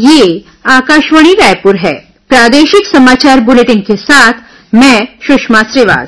ये आकाशवाणी रायपुर है। प्रादेशिक समाचार बुलेटिन के साथ मैं सुषमा श्रीवास।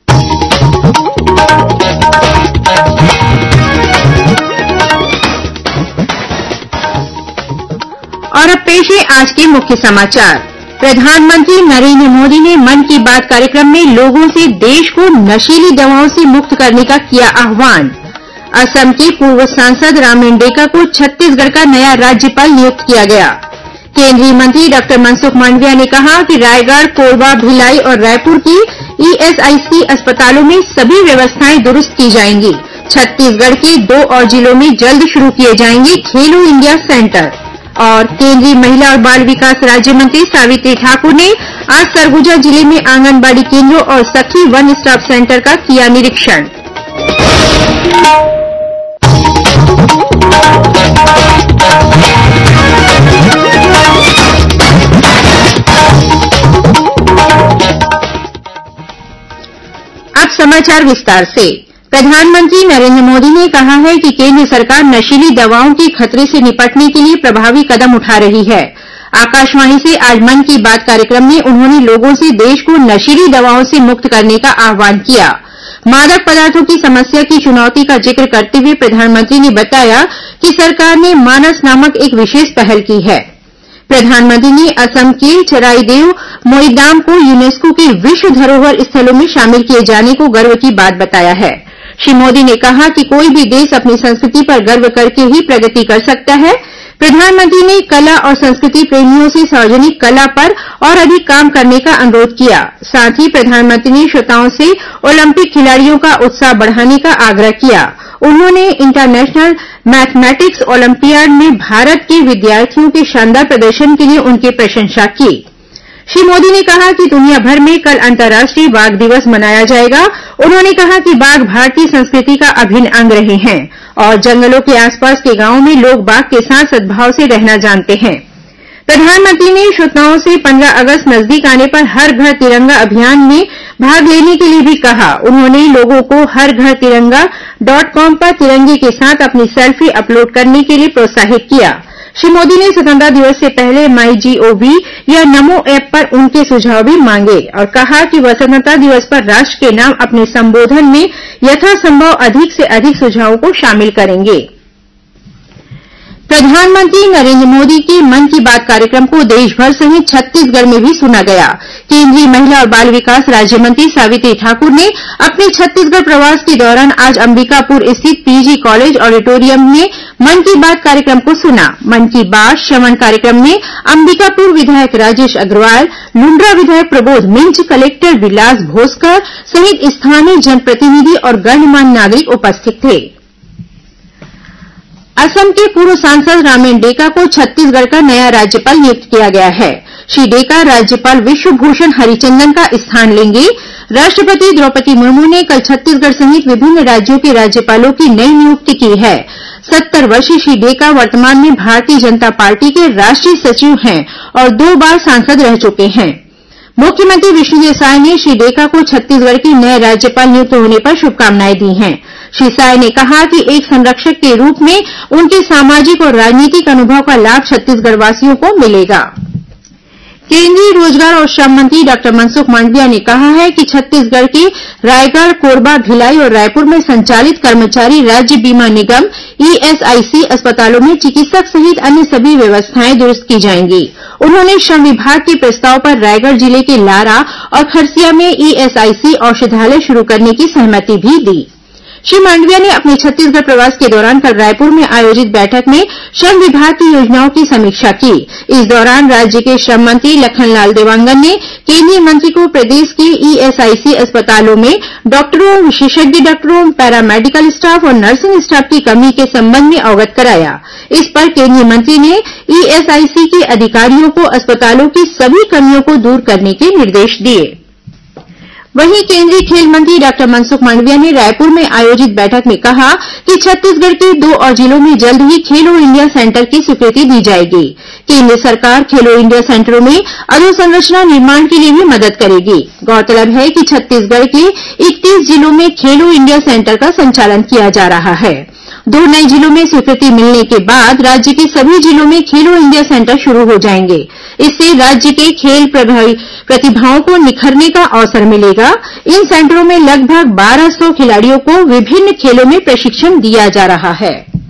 और अब पेश है आज के मुख्य समाचार। प्रधानमंत्री नरेंद्र मोदी ने मन की बात कार्यक्रम में लोगों से देश को नशीली दवाओं से मुक्त करने का किया आह्वान। असम के पूर्व सांसद रामेन डेका को छत्तीसगढ़ का नया राज्यपाल नियुक्त किया गया। केंद्रीय मंत्री डॉक्टर मनसुख मांडविया ने कहा कि रायगढ़, कोरबा, भिलाई और रायपुर की ईएसआईसी अस्पतालों में सभी व्यवस्थाएं दुरुस्त की जाएंगी। छत्तीसगढ़ के 2 और जिलों में जल्द शुरू किए जाएंगे खेलो इंडिया सेंटर। और केंद्रीय महिला और बाल विकास राज्य मंत्री सावित्री ठाकुर ने आज सरगुजा जिले में आंगनबाड़ी केंद्रों और सखी वन स्टॉप सेंटर का किया निरीक्षण। अब समाचार विस्तार से। प्रधानमंत्री नरेंद्र मोदी ने कहा है कि केंद्र सरकार नशीली दवाओं के खतरे से निपटने के लिए प्रभावी कदम उठा रही है। आकाशवाणी से आज मन की बात कार्यक्रम में उन्होंने लोगों से देश को नशीली दवाओं से मुक्त करने का आह्वान किया। मादक पदार्थों की समस्या की चुनौती का जिक्र करते हुए प्रधानमंत्री ने बताया कि सरकार ने मानस नामक एक विशेष पहल की है। प्रधानमंत्री ने असम के चराईदेव मोईदाम को यूनेस्को के विश्व धरोहर स्थलों में शामिल किए जाने को गर्व की बात बताया है। श्री मोदी ने कहा कि कोई भी देश अपनी संस्कृति पर गर्व करके ही प्रगति कर सकता है। प्रधानमंत्री ने कला और संस्कृति प्रेमियों से सार्वजनिक कला पर और अधिक काम करने का अनुरोध किया। साथ ही प्रधानमंत्री ने श्रोताओं से ओलंपिक खिलाड़ियों का उत्साह बढ़ाने का आग्रह किया। उन्होंने इंटरनेशनल मैथमेटिक्स ओलंपियाड में भारत के विद्यार्थियों के शानदार प्रदर्शन के लिए उनकी प्रशंसा की। श्री मोदी ने कहा कि दुनिया भर में कल अंतर्राष्ट्रीय बाघ दिवस मनाया जाएगा। उन्होंने कहा कि बाघ भारतीय संस्कृति का अभिन्न अंग रहे हैं और जंगलों के आसपास के गांवों में लोग बाघ के साथ सद्भाव से रहना जानते हैं। प्रधानमंत्री ने श्रोताओं से 15 अगस्त नजदीक आने पर हर घर तिरंगा अभियान में भाग लेने के लिए भी कहा। उन्होंने लोगों को हरघरतिरंगा.com पर तिरंगे के साथ अपनी सेल्फी अपलोड करने के लिए प्रोत्साहित किया। श्री मोदी ने स्वतंत्रता दिवस से पहले MyGov या नमो ऐप पर उनके सुझाव भी मांगे और कहा कि वह स्वतंत्रता दिवस पर राष्ट्र के नाम अपने संबोधन में यथासंभव अधिक से अधिक सुझावों को शामिल करेंगे। प्रधानमंत्री नरेंद्र मोदी के मन की बात कार्यक्रम को देशभर सहित छत्तीसगढ़ में भी सुना गया। केंद्रीय महिला और बाल विकास राज्य मंत्री सावित्री ठाकुर ने अपने छत्तीसगढ़ प्रवास के दौरान आज अंबिकापुर स्थित पीजी कॉलेज ऑडिटोरियम में मन की बात कार्यक्रम को सुना। मन की बात श्रवण कार्यक्रम में अंबिकापुर विधायक राजेश अग्रवाल, लुंड्रा विधायक प्रबोध मिंज, कलेक्टर विलास भोसकर सहित स्थानीय जनप्रतिनिधि और गणमान्य नागरिक उपस्थित थे। असम के पूर्व सांसद रामेन डेका को छत्तीसगढ़ का नया राज्यपाल नियुक्त किया गया है। श्री डेका राज्यपाल विश्वभूषण हरिचंदन का स्थान लेंगे। राष्ट्रपति द्रौपदी मुर्मू ने कल छत्तीसगढ़ सहित विभिन्न राज्यों के राज्यपालों की नई नियुक्ति की है। 70 वर्षीय श्री डेका वर्तमान में भारतीय जनता पार्टी के राष्ट्रीय सचिव हैं और 2 बार सांसद रह चुके हैं। मुख्यमंत्री विष्णुदेव साय ने श्री डेका को छत्तीसगढ़ के नए राज्यपाल नियुक्त होने पर शुभकामनाएं दी हैं। श्री साय ने कहा कि एक संरक्षक के रूप में उनके सामाजिक और राजनीतिक अनुभव का लाभ छत्तीसगढ़वासियों को मिलेगा। केंद्रीय रोजगार और श्रम मंत्री डॉक्टर मनसुख मांडविया ने कहा है कि छत्तीसगढ़ के रायगढ़, कोरबा, भिलाई और रायपुर में संचालित कर्मचारी राज्य बीमा निगम ईएसआईसी अस्पतालों में चिकित्सक सहित अन्य सभी व्यवस्थाएं दुरुस्त की जाएंगी। उन्होंने श्रम विभाग के प्रस्ताव पर रायगढ़ जिले के लारा और खरसिया में ईएसआईसी औषधालय शुरू करने की सहमति भी दी। श्री मांडविया ने अपने छत्तीसगढ़ प्रवास के दौरान कल रायपुर में आयोजित बैठक में श्रम विभाग की योजनाओं की समीक्षा की। इस दौरान राज्य के श्रम मंत्री लखनलाल देवांगन ने केंद्रीय मंत्री को प्रदेश के ईएसआईसी अस्पतालों में डॉक्टरों, विशेषज्ञ डॉक्टरों, पैरामेडिकल स्टाफ और नर्सिंग स्टाफ की कमी के संबंध में अवगत कराया। इस पर केंद्रीय मंत्री ने ईएसआईसी के अधिकारियों को अस्पतालों की सभी कमियों को दूर करने के निर्देश दिए। वहीं केंद्रीय खेल मंत्री डॉक्टर मनसुख मांडविया ने रायपुर में आयोजित बैठक में कहा कि छत्तीसगढ़ के 2 और जिलों में जल्द ही खेलो इंडिया सेंटर की स्वीकृति दी जाएगी। केंद्र सरकार खेलो इंडिया सेंटरों में अधोसंरचना निर्माण के लिए भी मदद करेगी। गौरतलब है कि छत्तीसगढ़ के 31 जिलों में खेलो इंडिया सेंटर का संचालन किया जा रहा है। 2 नए जिलों में स्वीकृति मिलने के बाद राज्य के सभी जिलों में खेलो इंडिया सेंटर शुरू हो जाएंगे। इससे राज्य के खेल प्रतिभाओं को निखरने का अवसर मिलेगा। इन सेंटरों में लगभग 1200 खिलाड़ियों को विभिन्न खेलों में प्रशिक्षण दिया जा रहा है।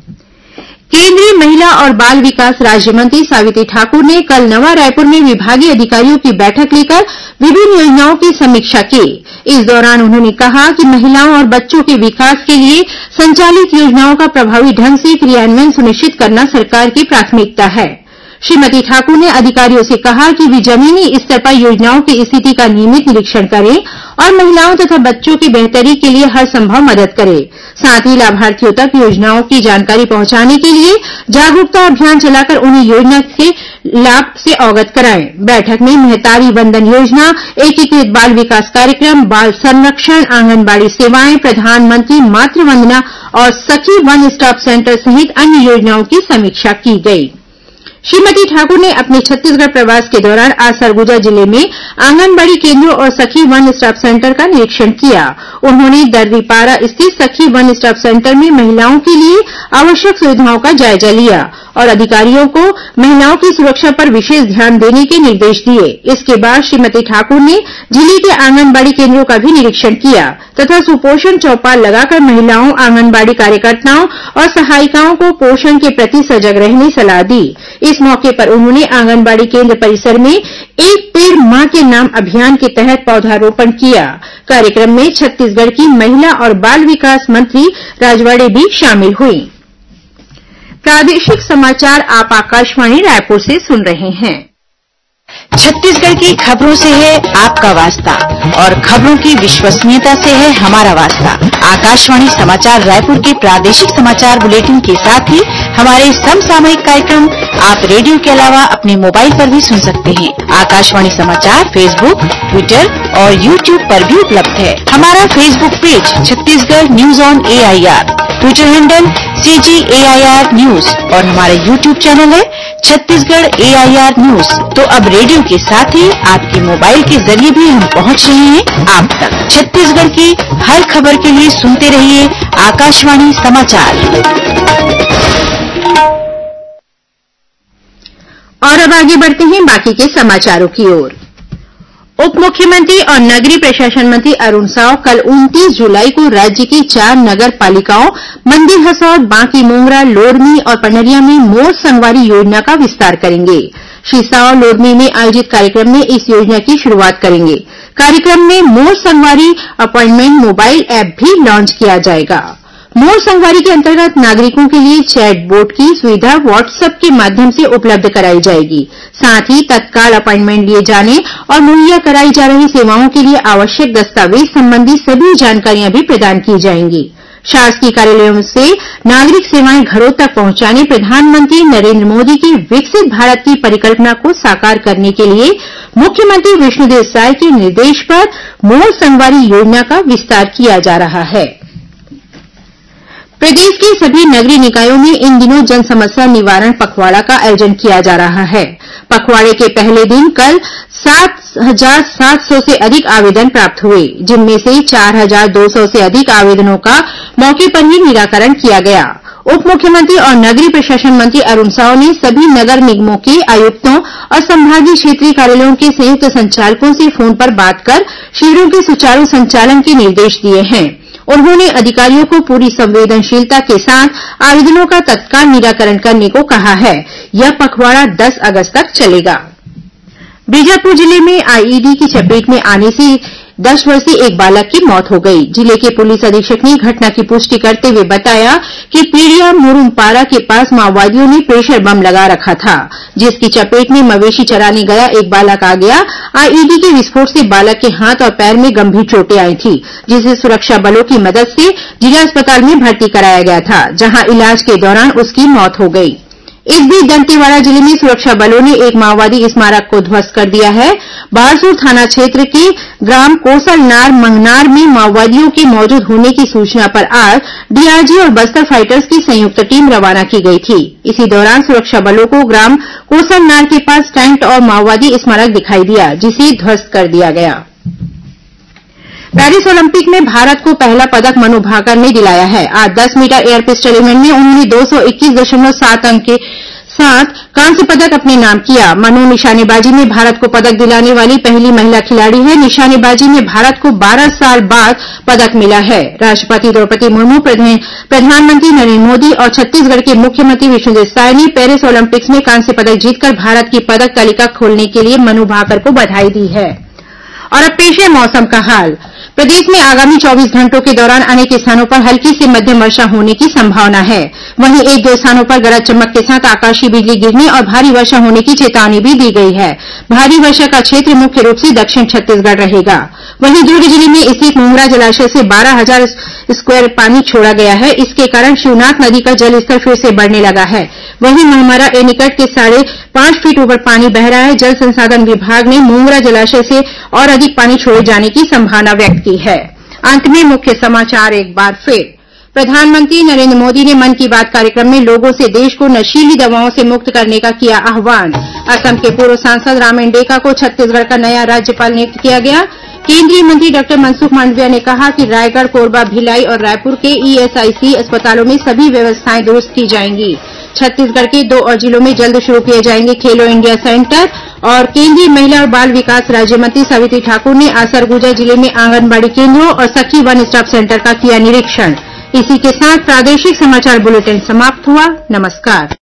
केंद्रीय महिला और बाल विकास राज्य मंत्री सावित्री ठाकुर ने कल नवा रायपुर में विभागीय अधिकारियों की बैठक लेकर विभिन्न योजनाओं की समीक्षा की। इस दौरान उन्होंने कहा कि महिलाओं और बच्चों के विकास के लिए संचालित योजनाओं का प्रभावी ढंग से क्रियान्वयन सुनिश्चित करना सरकार की प्राथमिकता है। श्रीमती ठाकुर ने अधिकारियों से कहा कि वे जमीनी स्तर पर योजनाओं की स्थिति का नियमित निरीक्षण करें और महिलाओं तथा बच्चों की बेहतरी के लिए हर संभव मदद करें। साथ ही लाभार्थियों तक योजनाओं की जानकारी पहुंचाने के लिए जागरूकता अभियान चलाकर उन्हें योजना के लाभ से अवगत कराएं। बैठक में महतारी वंदन योजना, एकीकृत बाल विकास कार्यक्रम, बाल संरक्षण, आंगनबाड़ी सेवाएं, प्रधानमंत्री मातृ वंदना और सखी वन स्टॉप सेंटर सहित अन्य योजनाओं की समीक्षा की गई। श्रीमती ठाकुर ने अपने छत्तीसगढ़ प्रवास के दौरान आज सरगुजा जिले में आंगनबाड़ी केन्द्रों और सखी वन स्टॉप सेंटर का निरीक्षण किया। उन्होंने दर्रीपारा स्थित सखी वन स्टॉप सेंटर में महिलाओं के लिए आवश्यक सुविधाओं का जायजा लिया और अधिकारियों को महिलाओं की सुरक्षा पर विशेष ध्यान देने के निर्देश दिए। इसके बाद श्रीमती ठाकुर ने जिले के आंगनबाड़ी केन्द्रों का भी निरीक्षण किया तथा सुपोषण चौपाल लगाकर महिलाओं, आंगनबाड़ी कार्यकर्ताओं और सहायिकाओं को पोषण के प्रति सजग रहने सलाह दी। इस मौके पर उन्होंने आंगनबाड़ी केन्द्र परिसर में एक पेड़ मां के नाम अभियान के तहत पौधारोपण किया। कार्यक्रम में छत्तीसगढ़ की महिला और बाल विकास मंत्री राजवाड़े भी शामिल हुई। प्रादेशिक समाचार आप आकाशवाणी रायपुर से सुन रहे हैं। छत्तीसगढ़ की खबरों से है आपका वास्ता और खबरों की विश्वसनीयता से है हमारा वास्ता। आकाशवाणी समाचार रायपुर के प्रादेशिक समाचार बुलेटिन के साथ ही हमारे समसामयिक कार्यक्रम आप रेडियो के अलावा अपने मोबाइल पर भी सुन सकते हैं। आकाशवाणी समाचार फेसबुक, ट्विटर और यूट्यूब पर भी उपलब्ध है। हमारा Facebook page Chhattisgarh news on AIR, Twitter handle CGAIR news और हमारा यूट्यूब चैनल है छत्तीसगढ़ AIR न्यूज। तो अब रेडियो के साथ ही आपके मोबाइल के जरिए भी हम पहुंच रहे हैं आप तक। छत्तीसगढ़ की हर खबर के लिए सुनते रहिए आकाशवाणी समाचार। और अब आगे बढ़ते हैं बाकी के समाचारों की ओर। उप मुख्यमंत्री और नगरीय प्रशासन मंत्री अरुण साव कल 29 जुलाई को राज्य की 4 नगर पालिकाओं मंदिर हसौद, बांकी मोंगरा, लोरमी और पनरिया में मोर संगवारी योजना का विस्तार करेंगे। श्री साव लोरमी में आयोजित कार्यक्रम में इस योजना की शुरूआत करेंगे। कार्यक्रम में Mor Sangwari appointment mobile app भी लॉन्च किया जाएगा। मोर संगवारी के अंतर्गत नागरिकों के लिए चैट बोट की सुविधा व्हाट्सएप के माध्यम से उपलब्ध कराई जाएगी। साथ ही तत्काल अपॉइंटमेंट लिए जाने और मुहैया कराई जा रही सेवाओं के लिए आवश्यक दस्तावेज संबंधी सभी जानकारियां भी प्रदान की जाएंगी। शासकीय कार्यालयों से नागरिक सेवाएं घरों तक पहुंचाने प्रधानमंत्री नरेंद्र मोदी की विकसित भारत की परिकल्पना को साकार करने के लिए मुख्यमंत्री विष्णुदेव साय के निर्देश पर मोर संगवारी योजना का विस्तार किया जा रहा है। प्रदेश के सभी नगरीय निकायों में इन दिनों जन समस्या निवारण पखवाड़ा का आयोजन किया जा रहा है। पखवाड़े के पहले दिन कल 7,700 से अधिक आवेदन प्राप्त हुए, जिनमें से 4,200 से अधिक आवेदनों का मौके पर ही निराकरण किया गया। उप मुख्यमंत्री और नगरीय प्रशासन मंत्री अरुण साव ने सभी नगर निगमों के आयुक्तों और संभागीय क्षेत्रीय कार्यालयों के संयुक्त संचालकों से फोन पर बात कर शिविरों के सुचारू संचालन के निर्देश दिए हैं। उन्होंने अधिकारियों को पूरी संवेदनशीलता के साथ आवेदनों का तत्काल निराकरण करने को कहा है। यह पखवाड़ा 10 अगस्त तक चलेगा। बीजापुर जिले में आईईडी की चपेट में आने से 10 वर्षीय एक बालक की मौत हो गई। जिले के पुलिस अधीक्षक ने घटना की पुष्टि करते हुए बताया कि पीड़िया मुरुमपारा के पास माओवादियों ने प्रेशर बम लगा रखा था, जिसकी चपेट में मवेशी चराने गया एक बालक आ गया। आईईडी के विस्फोट से बालक के हाथ और पैर में गंभीर चोटें आई थी, जिसे सुरक्षा बलों की मदद से जिला अस्पताल में भर्ती कराया गया था, जहां इलाज के दौरान उसकी मौत हो गई। इस बीच दंतेवाड़ा जिले में सुरक्षा बलों ने एक माओवादी स्मारक को ध्वस्त कर दिया है। बारसूर थाना क्षेत्र के ग्राम कोसलनार मंगनार में माओवादियों के मौजूद होने की सूचना पर आज डीआरजी और बस्तर फाइटर्स की संयुक्त टीम रवाना की गई थी। इसी दौरान सुरक्षा बलों को ग्राम कोसलनार के पास टैंक और माओवादी स्मारक दिखाई दिया, जिसे ध्वस्त कर दिया गया। पेरिस ओलंपिक में भारत को पहला पदक मनु भाकर ने दिलाया है। आज 10 मीटर एयर पिस्टल इवेंट में उन्होंने 221.7 अंक के साथ कांस्य पदक अपने नाम किया। मनु निशानेबाजी में भारत को पदक दिलाने वाली पहली महिला खिलाड़ी है। निशानेबाजी में भारत को 12 साल बाद पदक मिला है। राष्ट्रपति द्रौपदी मुर्मू, प्रधानमंत्री नरेंद्र मोदी और छत्तीसगढ़ के मुख्यमंत्री विष्णुदेव साय ने पेरिस ओलंपिक्स में कांस्य पदक जीतकर भारत की पदक तालिका खोलने के लिए मनु भाकर को बधाई दी है। और अब पेश है मौसम का हाल। प्रदेश में आगामी 24 घंटों के दौरान अनेक स्थानों पर हल्की से मध्यम वर्षा होने की संभावना है। वहीं एक दो स्थानों पर गरज चमक के साथ आकाशीय बिजली गिरने और भारी वर्षा होने की चेतावनी भी दी गई है। भारी वर्षा का क्षेत्र मुख्य रूप से दक्षिण छत्तीसगढ़ रहेगा। वहीं दुर्ग जिले में स्थित मुंगरा जलाशय से 12,000 स्क्वायर पानी छोड़ा गया है। इसके कारण शिवनाथ नदी का जलस्तर फिर से बढ़ने लगा है। वहीं महमरा एनीकट के 5.5 फीट ऊपर पानी बह रहा है। जल संसाधन विभाग ने मुंगरा जलाशय से और अधिक पानी छोड़े जाने की संभावना व्यक्त की है। अंत में मुख्य समाचार एक बार फिर। प्रधानमंत्री नरेंद्र मोदी ने मन की बात कार्यक्रम में लोगों से देश को नशीली दवाओं से मुक्त करने का किया आह्वान। असम के पूर्व सांसद रामेन डेका को छत्तीसगढ़ का नया राज्यपाल नियुक्त किया गया। केंद्रीय मंत्री डॉक्टर मनसुख मांडविया ने कहा कि रायगढ़, कोरबा, भिलाई और रायपुर के ईएसआईसी अस्पतालों में सभी व्यवस्थाएं दुरुस्त की जाएंगी। छत्तीसगढ़ के 2 और जिलों में जल्द शुरू किए जाएंगे खेलो इंडिया सेंटर। और केंद्रीय महिला और बाल विकास राज्य मंत्री सावित्री ठाकुर ने आज सरगुजा जिले में आंगनबाड़ी केंद्रों और सखी वन स्टॉप सेंटर का किया निरीक्षण। इसी के साथ प्रादेशिक समाचार बुलेटिन समाप्त हुआ। नमस्कार।